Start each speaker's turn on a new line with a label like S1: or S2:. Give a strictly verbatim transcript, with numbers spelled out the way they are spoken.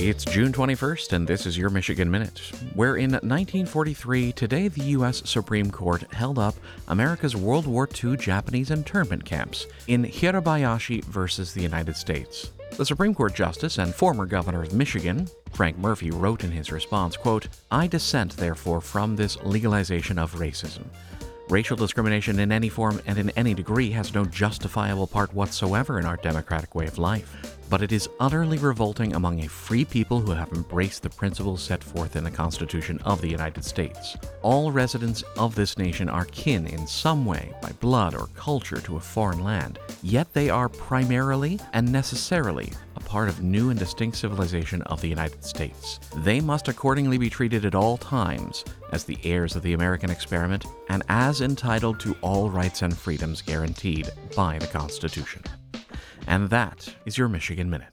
S1: It's June twenty-first, and this is your Michigan Minute, where in nineteen forty-three, today the U S Supreme Court held up America's World War Two Japanese internment camps in Hirabayashi versus the United States. The Supreme Court Justice and former governor of Michigan, Frank Murphy, wrote in his response, quote, "I dissent, therefore, from this legalization of racism. Racial discrimination in any form and in any degree has no justifiable part whatsoever in our democratic way of life. But it is utterly revolting among a free people who have embraced the principles set forth in the Constitution of the United States. All residents of this nation are kin in some way, by blood or culture, to a foreign land, yet they are primarily and necessarily a part of new and distinct civilization of the United States. They must accordingly be treated at all times as the heirs of the American experiment and as entitled to all rights and freedoms guaranteed by the Constitution." And that is your Michigan Minute.